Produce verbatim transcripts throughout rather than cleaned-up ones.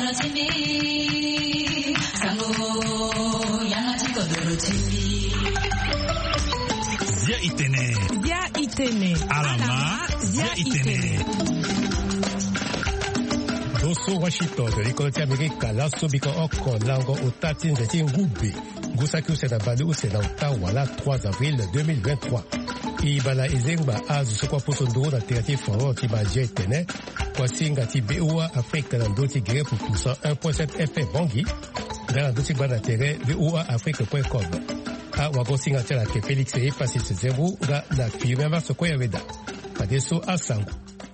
Zia itene. Zia itene. Alama. Zia itene. Dosso Washington de l'école américaine la sobiko oko lango otati nzeti ngube gusaki usena bali usena utawa la trois avril deux mille vingt-trois ibala ezengba azu sokwa poso ndoro na terati foro ti ba jetene kwa singa ti beua Afrique na ndoti gere pour poussa un virgule sept F M bongi na ndoti bana tere beua afrique point com a wago singa tela ke Felix e pasi se zero ga na firme ma sokwa yaweda padeso asango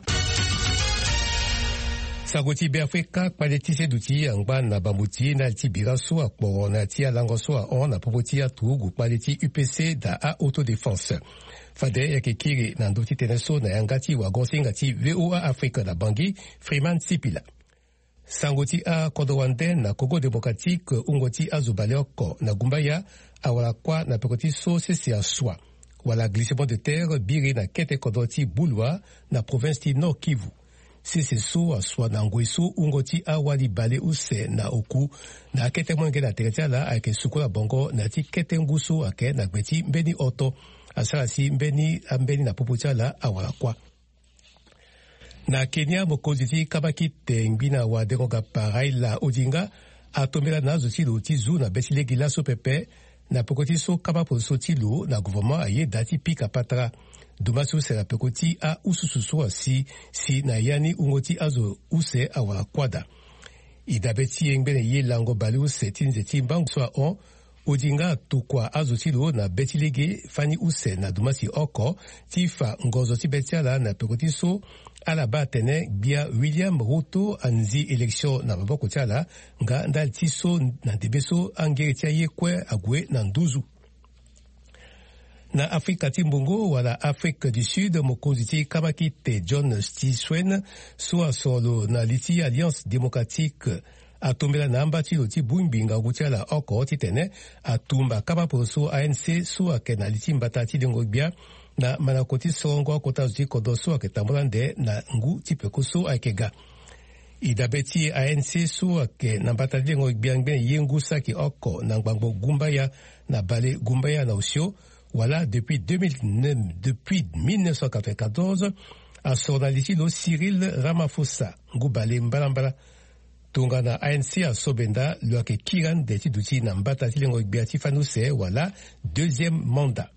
Sagoti Biafrika kpadeti se duti angba na bambuti na tibira so akpo na ti alango so on na popoti atugu kpadeti U P C da a autodéfense. Fade yake kiri na ndoti teneso na yangati wa gosinga ti V O A Afrika da bangi Freeman Sipila. Sangoti a Kodowande na Congo démocratique ungoti azubaleoko na gumbaya awala kwa na pekoti so sesi aswa. Wala glissement de terre biri na kete kodoti bulwa na province ti Nord Kivu. Sisi so aswa na ngweso ungoti awali bale use na oku na kete mwenge na teretia la ake sukula bongo na ti kete nguso ake na gbeti mbeni oto asala si mbeni ambeni na popotia la awala kwa. Na Kenya mokozi ti kabaki te ngbina wa deronga parai la Odinga atomela na zo ti lo ti zu na beti legi la so pepe na pokoti so kabapo so ti lo na gouvernement aye dati pika patra. Dumasu sera pekoti a usususu si si na yani ungoti azo use awala kwada. Idabeti yengbene ye lango bali use tinzeti mbangu swa on Odinga tukwa azo tilo na beti lege fani use na dumasi oko tifa ngozo ti betiala na pekoti so ala batene bia William Ruto anzi election na maboko tiala nga ndal tiso na debeso angere tia ye kwe agwe na nduzu. Na Afrika timbongo wala Afrique du Sud mokonzi ti kabaki te John Stiswen so solo na liti Alliance démocratique atombela na amba ti lo ti buimbinga gutia la oko ti tene atumba kabapo so A N C so ake na liti mbata ti dengo bia na manakoti songo kota ti kodo so ake tambola nde na ngu ti peko so ake ga. Idabeti A N C so ake na mbata ti dengo bia ngben yengu saki oko na ngbango gumbaya na bale gumbaya na osio. Voilà, depuis deux mille neuf, depuis mille neuf cent quatre-vingt-quatorze, à Sornaliti, le Cyril Ramaphosa, Ngoubale Mbalambala, Tongana A N C à Sobenda, le Kiran, de Tidouti, Nambata, Tilengo, Beati Fanouse, voilà, deuxième mandat.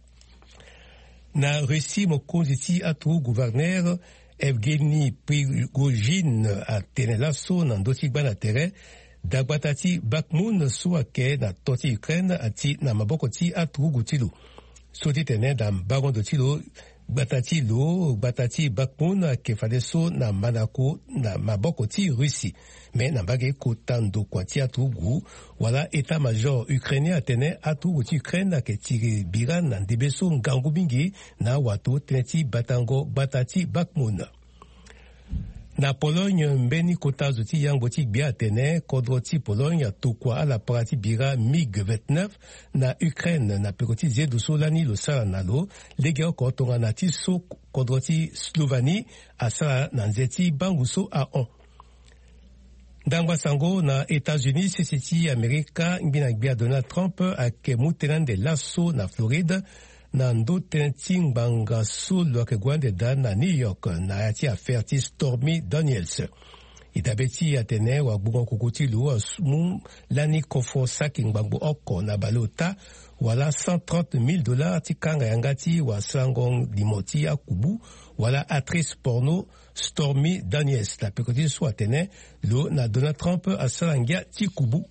Na Russie, Mokonziti, Atou, gouverneur, Evgeny Prigogine, à Tenelasso, Nandoti, Banatere, Dagbatati Bakmoun suake na toti Ukraine ati na maboko ti atugu tilo. Soti tene da baron de tilo batati lo batati Bakmoun ke fadeso na manako na maboko ti Russie. Mais na bage kotando kwa ti atugu wala état major ukrainien atene atugu ti Ukraine ke tire biran na debeso ngangu bingi na wato teneti batango batati Bakmoun. Na Pologne, mbeni kota zoti yang botik bia atene kodroti Pologne tukwa ala parati bira MiG vingt-neuf na Ukraine na pekoti zedu solani lo sala nalo lege oko tonga na ti so kodroti Slovani asala na nzeti banguso a on. Dangwa sango na États-Unis sisiti Amerika ngbina gbia Donald Trump ake mutenande lasso na Floride na ndo tenti ngbanga so lo ke gwande da na New York na yati affaire ti Stormy Daniels. Itabeti atene wa gbongo kukuti lo asmu lani kofo saki ngbango oko na balota wala cent trente mille dollars ti kanga yangati wa sangong limoti akubu wala actrice porno Stormy Daniels la pekoti so atene lo na Donald Trump asalangia ti kubu.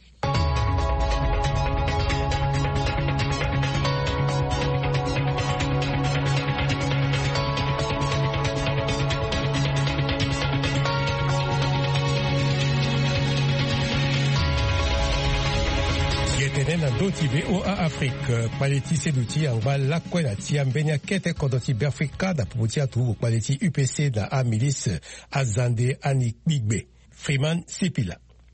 Na doti V O A Afrique paleti seduti angba lakwe na tia mbenya kete kodoti Biafrika da puputi atu paleti U P C da a milice azande ani bigbe Freeman Sipila.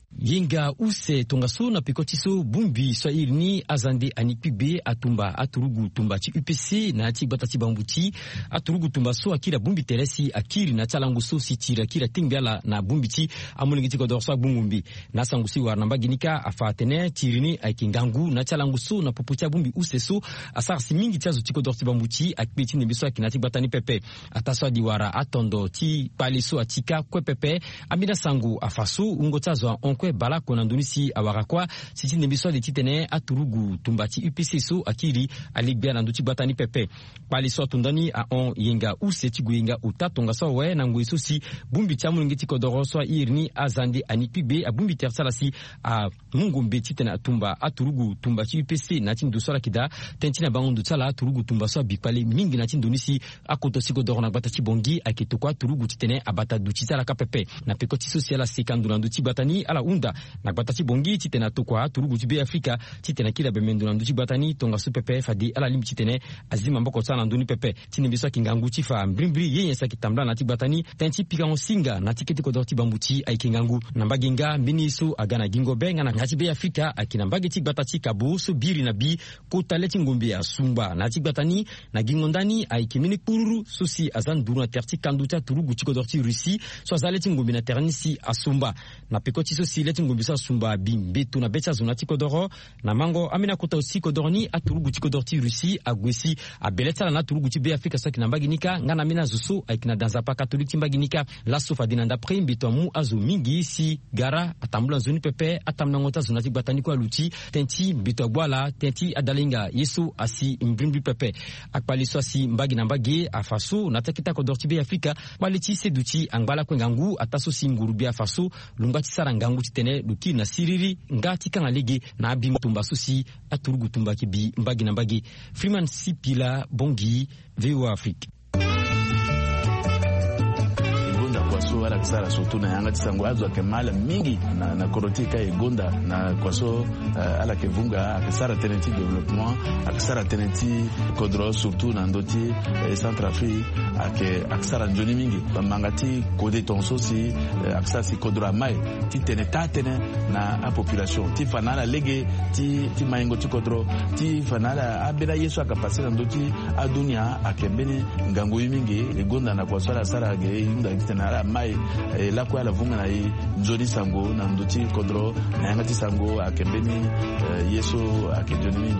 Yenga use tongaso na pekotiso bumbi so irni azande anipibe atumba aturugu tumba ti U P C na ti batati bambuti aturugu tumba so akira bumbi teresi akiri na talangu so sitira akira tingbiala na bumbi ti amulingi ti kodorso bungumbi na sangusi warna baginika afatene tirini aikingangu na talangu so na poputia bumbi use so asar simingi ti azo ti kodorso bambuti akbeti nebiso akinati batani pepe ataso diwara atondo ti paliso atika kwe pepe amina sangu afaso ungo tazo onkwe bala kona ndunisi awarakwa siti nebiso de titene aturugu tumbati U P C so akiri aligbia na nduti batani pepe pali so tundani a on yenga use ti guyenga utatonga so we na ngweso si bumbi chamu ngiti kodoro so irni azandi anipibe a bumbi tersalasi a mungumbe titene atumba aturugu tumbati U P C na tindu so lakida tentina bangundu tsala aturugu tumba so bipale mingi na tindunisi akoto sigodoro na batati bongi akitokwa aturugu titene abata duti tsala kapepe na pekoti social sekandu na nduti batani ala unda na batati bongi titena tokwa turugu tibe Afrika titena kila bemendo na nduti batani tonga su pepe fadi ala lim titene azima mboko tsana nduni pepe tini biso kingangu tifa mbrimbri yeye sa kitambla na tibatani tenti pika onsinga na tiketi ko dorti bambuti ai kingangu na mbaginga mbiniso agana gingo benga na ngati be Afrika akina mbagi tibatati kabu so biri na bi ko taleti ngombe ya sumba na tibatani na gingondani ai kimini pururu sosi azan duru na terti kanduta turugu tiko dorti Russi so azaleti ngombe na ternisi asumba na pekoti sosi leti ngobisa sumba bimbetu na becha zonati kodoro na mango amina kota aussi kodorni aturugu ti kodorti Russi agwesi abeleta na turugu ti be Afrika saki na mbaginika ngana mina zuso aikina danza pa katoliki mbaginika la sofa dinanda pre mbito mu azo mingi si gara atambula zoni pepe atamna ngota zonati batani kwa luti tenti mbito bwala tenti adalinga yesu asi mbrimbi pepe akpali so si mbagi na mbagi afaso na takita kodorti be Afrika baleti seduti angbala kwengangu ataso singuru be afaso lungati sarangangu tene luki na siriri ngati kanga lege na abima tumba susi aturugu tumba kibi mbagi na mbagi Freeman Sipila Bongi V O A Afrique kwaso ala kisara surtout na yanga tisango azo kemala mingi na na korotika egonda na kwaso uh, ala kevunga akisara tenenti development akisara tenenti kodro surtout na ndoti eh, Centrafrique ake akisara njoni mingi bamangati kode tonso si uh, akisara si kodro mai ti teneta tene na a population ti fanala lege ti ti maingo ti kodro ti fanala abela yesu akapasi na ndoti adunia akembeni ngango mingi egonda na kwaso ala sara ge yunda kitena mai eh, la kwa la vunga na i njoni sango na ndoti kodro na yangati sango akembeni eh, yeso akejoni mingi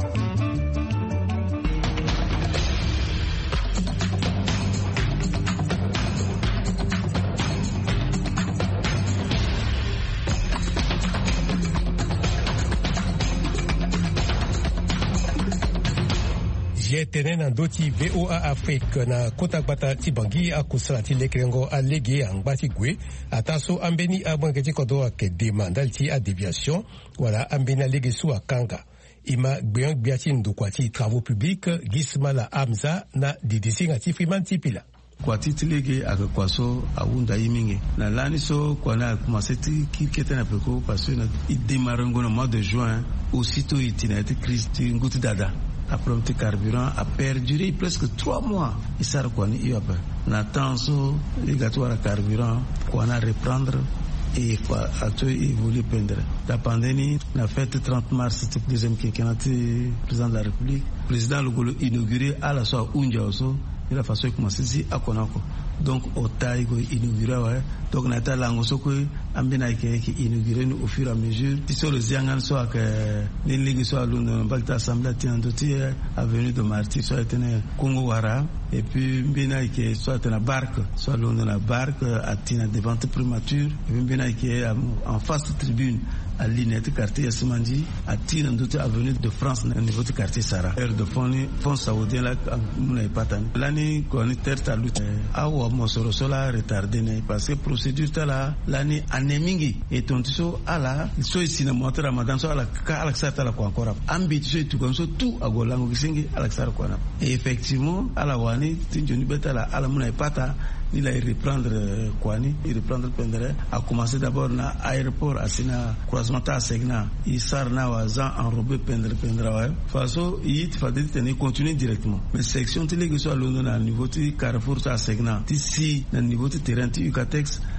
Tene na doti V O A Afrique na kota bata tibangi akusala ti lekrengo alege angbati gwe ataso ambeni abangeti kodo ake demandal ti a déviation wala ambeni alege su akanga ima gbeyan gbiati ndokwati travaux publics gismala amza na didisinga ti Freeman Sipila kwa titilege akakwaso awunda yiminge na lani so kwa na commencé ti kikete na peko parce que na démarrango na mois de juin aussitôt itinati Christ nguti dada après un petit carburant a perduré presque trois mois. Il s'est reconnu, il a pas. N'attend les gâteaux à carburant, qu'on a reprendre et quoi, à tout évoluer peindre. La pandémie, la fête trente mars, c'était le deuxième quinquennat président de la République. Le président Lugolo inauguré à la soirée Unja aussi. De la façon comment c'est ici à Konako. Donc au taille ko inauguré ouais. Donc na ta lango soko ambina ke ki inauguré au fur et à mesure. Ti so le ziangan so ak les ligues so alun bakta assemblée tiandoti avenue de Martyr so etene Congo Wara et puis mbina ke so etena barque so alun na barque atina devant primature et puis mbina ke en face tribune à l'inette quartier Yassimandi à tina ndote avenue de France au niveau du quartier Sara. Air de fond fond saoudien là muna ipatan. Lani ko ni terta lutte awa mosoro sola retardé ne parce que procédure ta là lani anemingi et tontiso ala so isina moto ramadan so ala ka ala sata la ko encore ambi so tu comme so tout agolango kisingi ala sara ko na effectivement ala wani tinjoni betala ala muna ipata il a reprendre Kwani, il reprendre Pendere, a commencé d'abord na aéroport à Sina, croisement à Segna, il sarna wazan enrobé Pendere Pendere, façon il fallait tenir continuer directement. Mais section télé que soit London à niveau de Carrefour à Segna, ici, à niveau de terrain de Ucatex,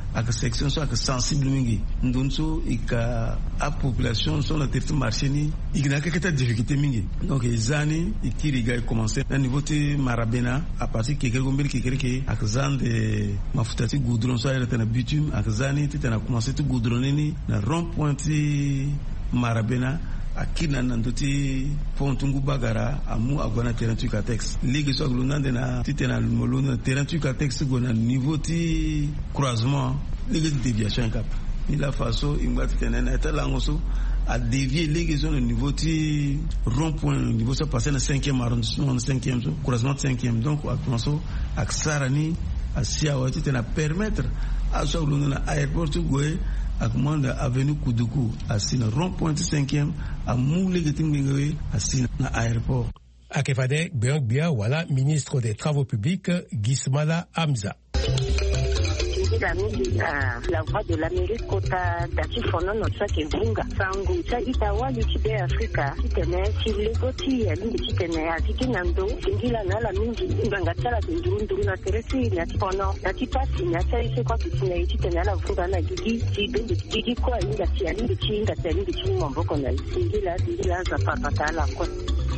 aka section so aka sensible mingi ndon so ika a population so na territoire marché ni igna ka kata difficulté mingi donc ezani ikiri ga commencer na niveau te marabena à partir que quelque gombel que quelque aka zande mafutati goudron so ayata na bitume aka zani tete na commencer tu goudronner ni na rond point marabena akina nandoti pontungu bagara amu agona terrain tu catex ligue so glonande na titena molona terrain tu catex gona niveau ti croisement ligue de déviation cap ni la façon ingati tenena talangoso a dévier ligue zone au niveau ti rond point niveau ça passer na cinquième arrondissement na cinquième croisement cinquième donc a commencer aksarani asia wati tena permettre a so glonana aéroport tu goé akumanda avenue Kuduku asina rond point cinquième a moulé getingengawe asina na aéroport. Akefade Beongbia wala ministre des Travaux publics Gismala Hamza. La la voix de l'Amérique kota dati fono no tsake bunga sangu cha itawa lichibe Afrika kitene chilegoti ya lingi kitene ya kikinando ingila na la mingi nganga tsala ndundu na teresi na fono na tipasi na tsaise kwa kitene kitene la vuga na gigi chidundu gigi kwa inga tia lingi chinga tia lingi chinga mboko na ingila ingila za papa la kwa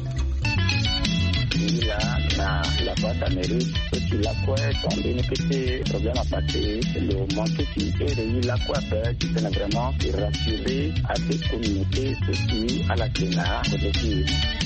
la la la voix d'Amérique qui la quoi também que c'est problème à passer le manque qui est la quoi qui est vraiment rassurer à des communautés aussi à la Kenya aussi.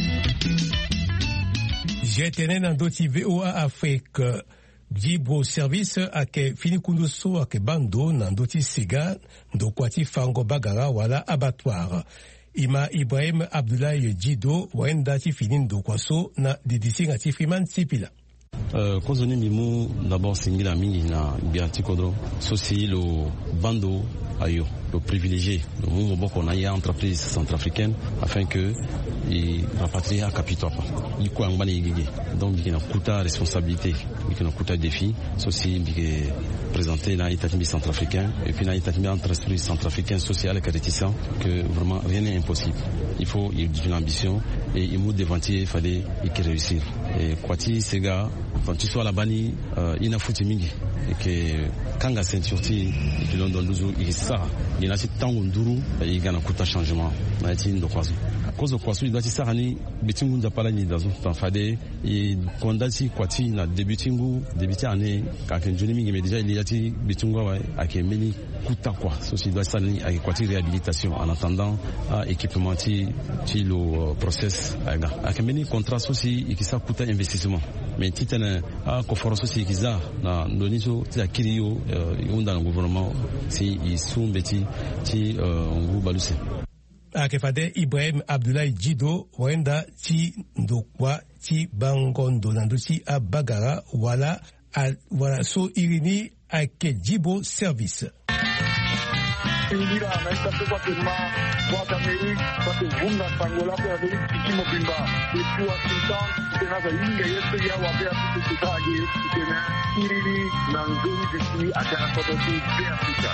J'ai tenu dans d'autres V O A Afrique Djibo service ake fini kunduso ake bando na ndoti siga ndo kwati fango bagara wala abattoir. Ima Ibrahim Abdoulaye Djido wenda ti fini ndo kwaso na didisi ngati Freeman Sipila. Euh, kozoni mimu d'abord singila mingi na bianti kodro sosi lo bando ayo le privilégié le monde boko na ya entreprise centrafricaine afin que il rapatrie à capitapa il ko ngba ni gigi donc il na kuta responsabilité il na kuta défi sosi bige présenter na état centrafricain et puis na état entreprise centrafricaine social et réticent que vraiment rien n'est impossible il faut il y a une ambition et il mou devantier il fallait y réussir et kwati sega quand tu sois là-bas ni il na futi mingi et que kanga ceinture ti il don donduzo il ça il na tango nduru il gana kuta changement na ti ndo kwazo kozo kwazo il doit ça ni bitingu ndapala ni dazo tanfade et kondasi kwati na débutingu débuter année ka kenjoni mingi mais déjà il y a ti bitingu wa akemeni kuta kwa so si doit ça ni avec kwati réhabilitation en attendant équipement ti ti le process aga akemeni contrat aussi et qui ça kuta investissement mais titana a koforoso si kiza na ndoniso ti akiriyo yunda na gouvernement si isumbeti ti ngu baluse akefade Ibrahim Abdoulaye Djido wenda ti ndokwa ti bangondo na ndosi a bagara wala a, wala so irini ake Djibo service. Ingira na itape kwa tema voix d'Amérique parce que vunga sangola kwa Amérique kimo bimba depuis Washington tena za inga yetu ya wabea tukutaje tena iriri na nzuri ziki akana kwa kwa Afrika.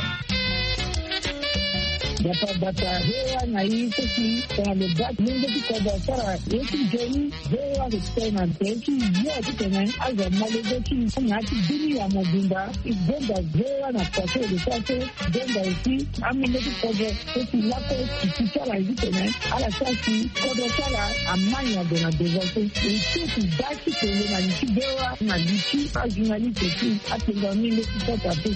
Bata bata hewa na hii sisi kwa lebat mungu kwa sara yetu jeni hewa kutena teki yote tena aza malezeki ngati dunia mobimba ibonda hewa na kwa sababu sasa bonda hii amine kwa sisi lako kisala hivi tena ala sasa kwa sala amanya dona dezote sisi basi tena na hewa na liki ajinali teki atenda mimi kwa sababu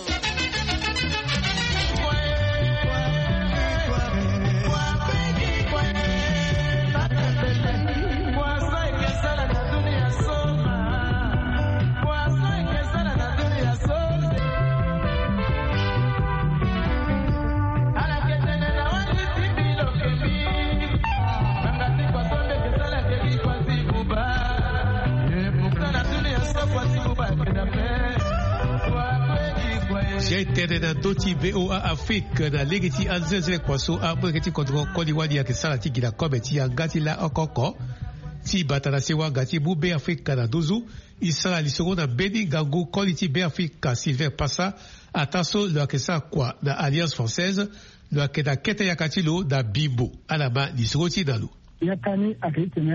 J'ai été dans d'autres V O A Afrique dans l'égiti anzeze kwaso abreketi kontro koliwadi ya kisala tiki la kobeti ya gati la okoko ti batana sewa gati bu be Afrique na dozu isala lisoro na beni gango koliti be Afrique Sylvain Passa ataso le akesa kwa na Alliance Française le akeda kete ya katilo da Bibo alama lisoro ti dalu. yakani akitene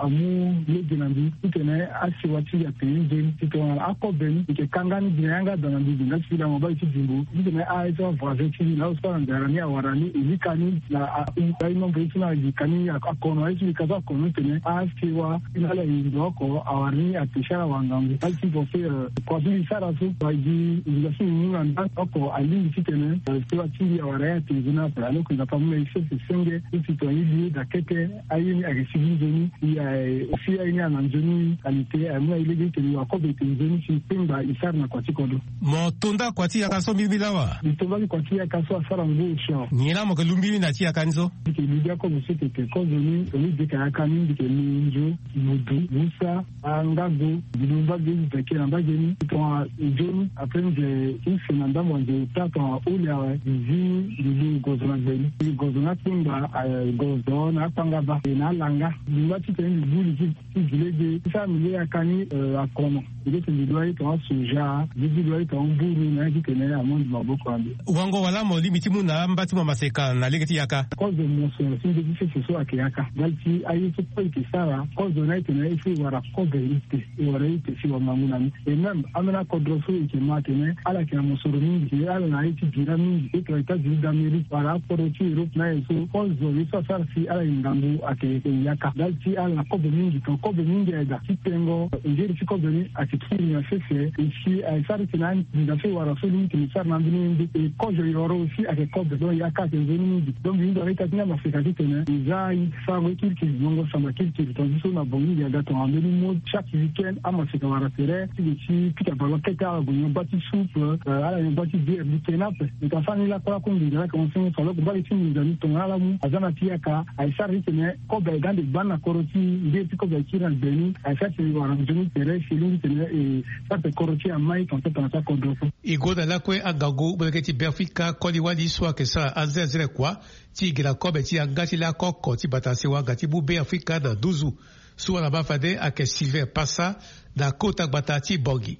amu legenandi itene asiwati ya peyinje tito akobeni ke kangani dinanga danandi dinga sila mobile tidimbu itene aizo vazeti na usana ndarani awarani ilikani na ubaino mbitsina ilikani akono aizi kaza kono tene asiwa inala indoko awani atishara wangangu alti bofe kwa bi sara su baji ilasi nganda oko ali titene siwati awaraya tizina plano kuna pamume ise senge itito hivi dakete ayini agesibizoni ya ofia ini ananjoni kalite amuna ilege teni wakobe tenzoni si pemba isarna kwa tikodo mo tunda kwa tia kaso bibilawa itomba kwa tia kaso asara ngusho nyina mo kelumbi na tia kanzo ke lidia ko musete ke kozoni oni deka akani ke minjo mudu musa angago bilumba gezi take namba geni to joni aprende insina ndamo nje tata ulia zi zi gozona geni gozona timba gozona pangaba na langa bilati teni buli ki village sa miliya kani akono ile tendiloi to soja biloi to mburu na kitene amondi maboko ande wango wala mo limiti muna mbati mo maseka na legeti yaka kozo moso sinde dise so akiyaka dalti ayi to poiti sara kozo na itene ifi wara kobe ite wara ite si wa manguna ni e même amena kodroso ike matene ala kina mosoro mingi ala na iti gira mingi e traita di Amerika wala poroti Europe na eso kozo iso sara si ala ingangu ake yaka dalti ala kobe mingi to kobe mingi eda kitengo ngiri si kobe ni akitini ya sese ishi aisari kinani ndafi wara sulu kini sara na mbini e kozo yoro si ake kobe don yaka tenzeni mingi don bindo rita tina maseka kitene izai sango kirki zongo samba kirki tonziso na bongi ya gato ambeni mo chaque weekend ama seka wara tere si pita balo keta gonyo bati soupe ala yo bati bière bitenape nikafani la kwa kundi la kwa msingi salo kubali chini ndani tongala mu azana pia ka aisari kitene kobe gande bana koroti ndiye tiko ba kira beni aisari wara mjoni tere shilingi tene e sape koroti amai konta na kodofo igoda la kwe agago buleketi Benfica koli wali swa kesa azezere kwa ti gira kobe ti agati la koko ti batase wa gati bu Benfica da duzu suwa la bafade ake Silver Passa da kota batati bogi.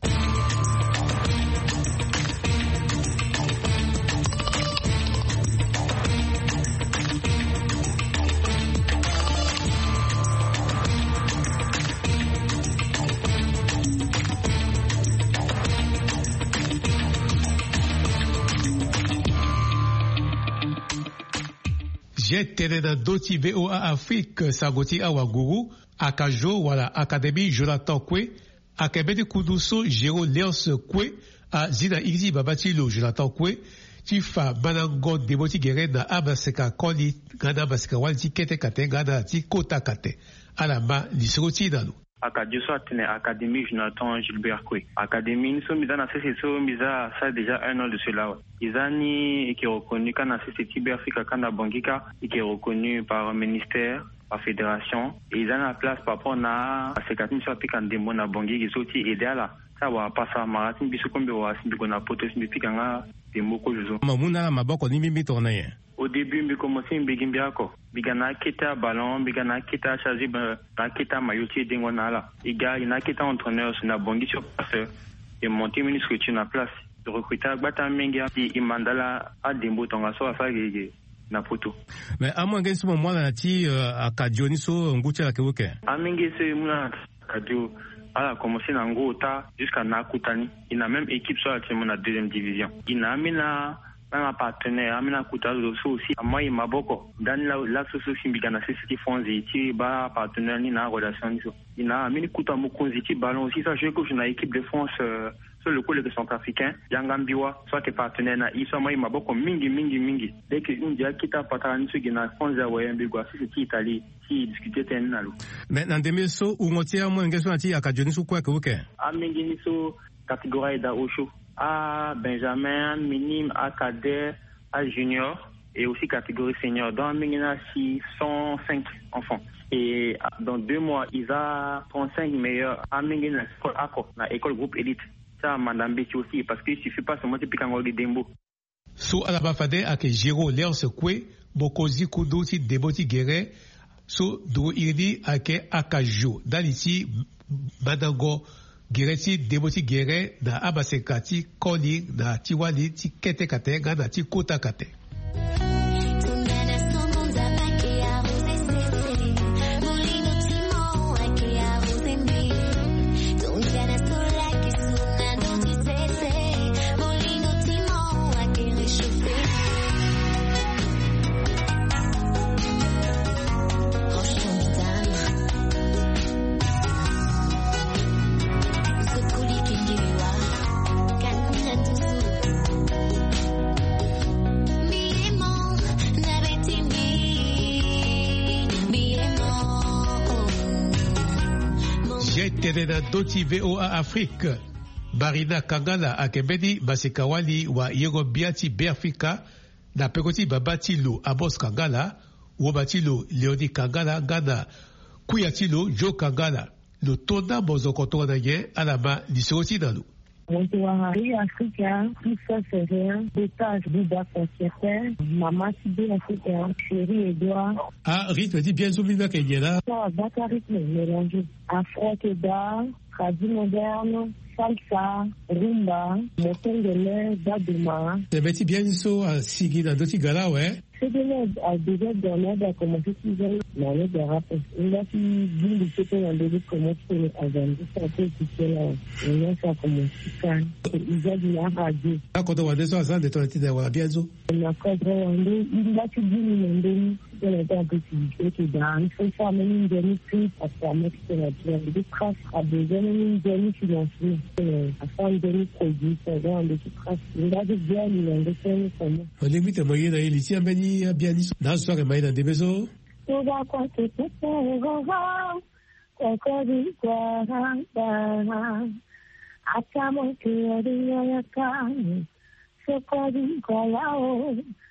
Jetere da doti V O A Afrique sagoti awaguru akajo wala Académie Jonathan Kwe akebedi kuduso Jero Leos Kwe a zida izi babati lo Jonathan Kwe tifa banango deboti gere na abaseka koli gada baseka walti kete kate gada ti kota kate alamba lisroti dalu Akadio soit une académie Jonathan Gilbert Kwe. Académie, nous sommes dans ces sessions, mais ça déjà un an de cela. Isani qui est reconnu quand on c'est Tiberfika quand on Bangika et qui est reconnu par le ministère, par fédération. Et ils ont la place par rapport à ces quatre mille sur piquant des mona Bangi qui sont aidés là. Ça va pas ça marathon biso kombe wa simbi kona potos mbi pikanga des moko jozo. Mamuna maboko ni mimi tourner. Au début, je commençais à me dire que bigana kita ballon, bigana kita chargé, bigana kita maillot d'engonala. Il y a kita entraîneur sur la bongi sur passeur et monter ministre sur la place. De recruter bata menga et mandala à dembo tonga so afa na poto. Mais à moins que ce moment là ti à Kadioniso ngucha la kewoke. Amenge c'est muna Kadio a commencé dans Ngota jusqu'à Nakutani. Il a même équipe sur la deuxième division. Il a amena un partenaire, amena Kutalo aussi. Moi il m'a beaucoup. Dans la la société bigana c'est ce qui font ziti ba partenaire ni na relation ni so. Il a amena Kutamo konziti ballon aussi ça je coach na équipe de France sur le collègue centrafricain Yangambiwa soit que partenaire na iso moi il m'a beaucoup mingi mingi mingi. Dès que on dit kita patani so gina France ya wayambigwa c'est Italie. Maintenant, demain, so, ou motia, moi, n'gesso nati, à Kadioniso, quoi, que vous qu'est? À Mengeniso, catégorie d'Aosho. À Benjamin, minime, à cadet, à junior, et aussi catégorie senior. Dans Mengena, six cent cinq enfants. Et dans deux mois, ils ont trente-cinq meilleurs à Mengena, école Ako, la école groupe élite. Ça, madame Betty aussi, parce qu'il suffit pas seulement de piquer un de Dembo. So, à la bafade, à que Jero, l'air se coué, Bokozi, Kudoti, Deboti, Guerre, so do irdi ake akajo daliti badango gereti deboti gere da abasekati koli da tiwali ti kete kate gada ti kota kate. kede na doti V O A Afrique. Barina Kangala akembedi masikawali wa Yego Biati Beafrika na pekoti babatilo Amos Kangala wobatilo Leoni Kangala Gana kuyatilo Joe Kangala lo tonda mozokoto na ye alama lisoti dalu. Montuari Africa, tout ça c'est rien. Des tâches d'Uda Concertain, Maman Tibé Africa, Chérie Edouard. Ah, rythme dit bien souvenu Kenyana. Ça va pas rythme mélangé. Afro-Keda, Radio Moderne, Salsa, Rumba, Motengele, Daduma. C'est petit bien so à Sigi dans d'autres gala, ouais. C'est de l'aide à déjà donner à commencer si j'ai dans l'aide de rap. Il a qui dit que c'était un début comment tu peux agrandir ça peut quitter là. Il a ça comme ça. Il a dit la radio. Ah, quand on a des soins de ton étude de bien so. Il a cadré il a qui dit une demi de la possibilité qui dans il faut faire même une demi prix à faire mettre la pierre de trace à besoin une demi financier à faire une demi produit ça dans des traces. Il a dit bien il a fait comment. On limite moyen d'aller ici à Beni bien dit dans ce soir mais dans des maisons. Tout va quoi que tu peux voir. Quoi dit quoi là. Atamo que dia kan. Se quoi dit quoi là.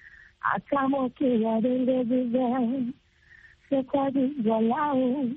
Atamo que ya de de. Se quoi dit quoi là.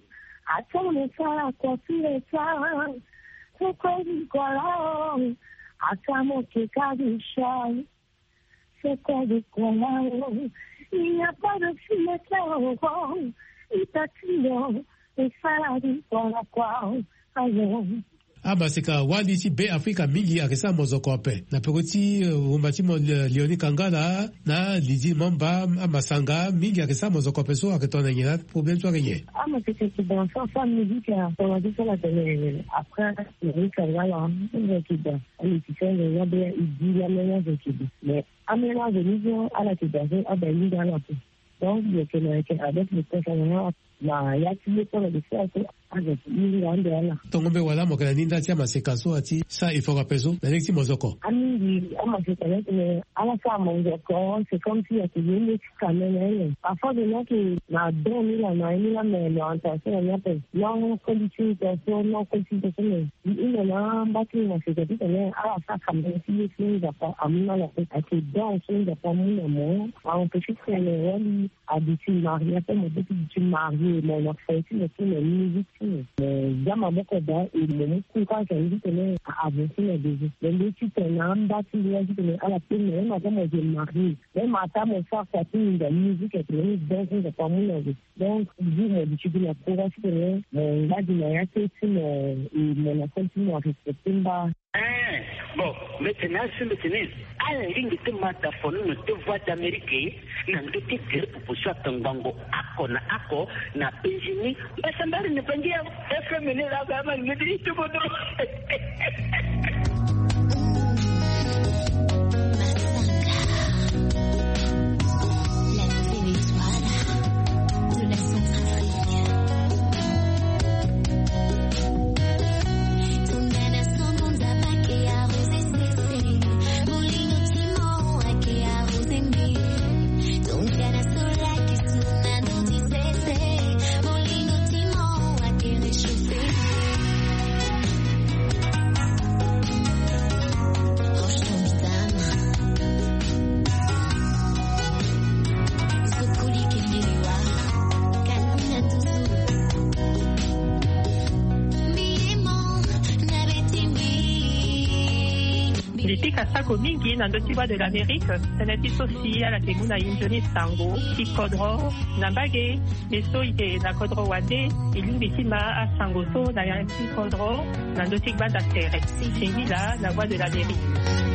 Atamo ça quoi tu es ça. Se quoi dit quoi là. Atamo que kadisha. C'est quoi de quoi là? Il n'y a pas de fumette là, il t'a tué, et ça a dit quoi là quoi, ailleurs. Ah bah c'est ka wali si be Afrika mingi akisa mozokope na pekoti umbati mo Leoni Kangala na Lidi Mamba amasanga mingi akisa mozokope so aketona nyina problème so gagné. Ah mais c'est que dans ça ça musique on a dit ça la télé après Leoni Kangala on qui dans il fait le ya be il dit la meilleure de qui mais amena de niveau à la télé à ben il dans la donc il y a que avec le personnel na ya tili pour le faire avec il en là tongo be wala mokala ninda tia masekaso ati ça il faut rapezo na nexi mozoko ami ama c'est que à la fin mozoko c'est comme si il y a une quand même parfois de là que na donné la na il la mais l'orientation il y a pas non qualification non qualification il est là bâti na c'est que mais à la fin comme si il va pas amina la tête à que dans son de pas mon amour on peut juste le rôle habituel marié pas mais depuis tu marié mais la fête c'est la musique mais jamais beaucoup d'art et le musique quand j'ai dit que les avancer les deux les deux tu te n'as pas tu dis que à la fin mais madame j'ai marié mais madame mon frère ça tout la musique est très bien c'est pas mon avis donc je me dis que la courage que mais là il y a que c'est et mon continue à respecter pas. Bon, maintenant, ce maintenant, à la ligne de mataphone, nous te voix d'Amérique, n'a pas été clair pour ça, Tangango, Ako, na Ako, na Benjini, mais ça m'a ne pas dire, est-ce que mener la gamme, me dit tout votre. mingi na ndoti de l'Amérique, senati sosi ala temu na injoni sango, ki kodro, na bage, leso ike na kodro wade, ilingi sima a sango so na yanki kodro, na ndoti ba da tere. Sengi la, la voix de l'Amérique.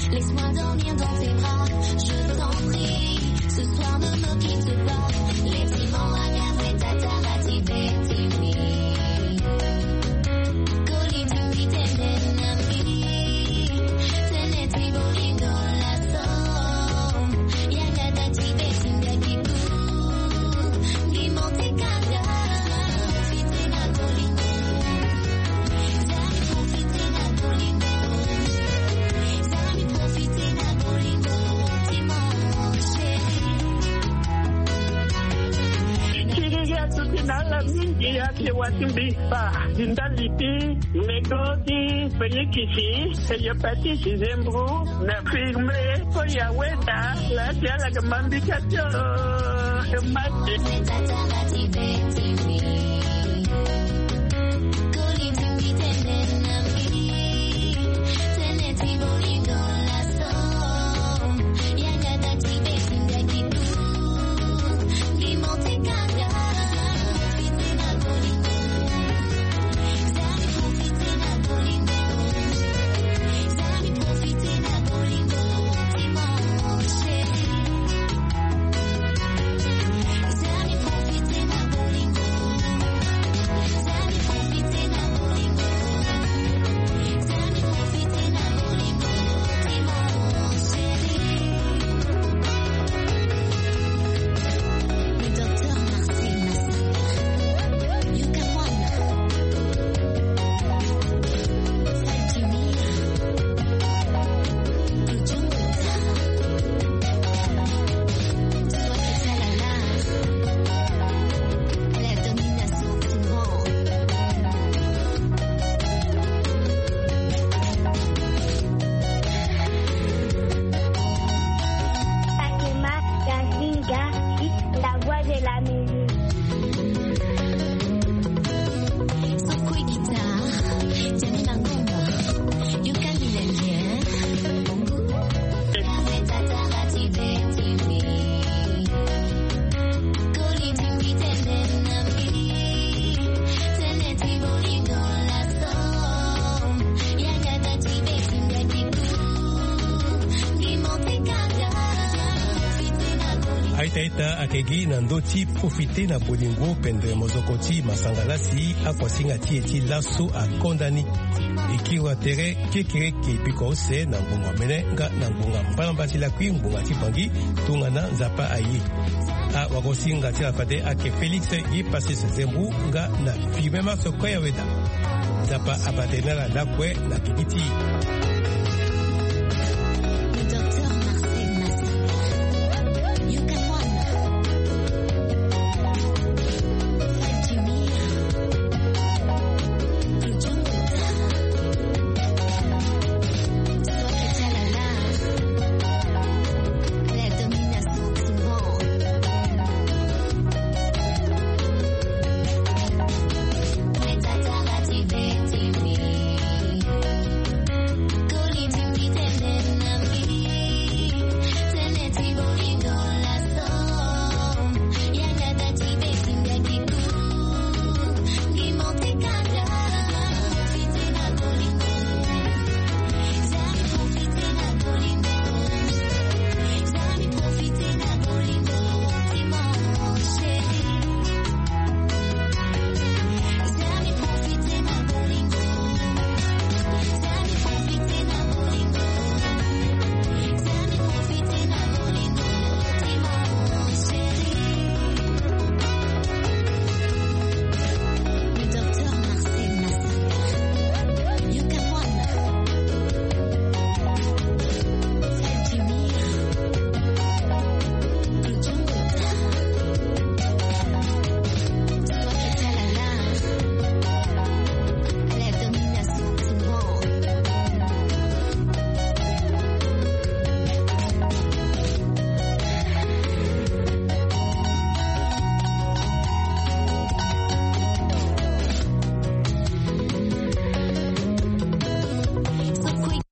Laisse-moi dormir dans tes bras, je t'en prie. Ce soir ne me quitte pas. Les petits mots à garder ta tarati betimi. Coli tu mi tenenami. Teneti bolingo la so. Yaga da ti betinga kiku. Gimonte kanga. Profite na bolingo. Zami profite na bolingo. Zami profite na bolingo. Nala mingi yake watimbisa zindaliti negodi penyekisi seyapati sizembru na firme koya weta la tiala kamambika cho mate Taita akegi na ndoti profite na bolingo pendre mozokoti masangalasi akwasinga ti eti laso akondani ikiwa tere kekereke pikose na ngonga mene nga na ngonga mbala la kwi ngonga ti bangi tunga na nzapa ayi a wakosinga ti lafade ake Felix yi pase sezembu nga na firme maso koya weda nzapa abatenala lakwe na kibiti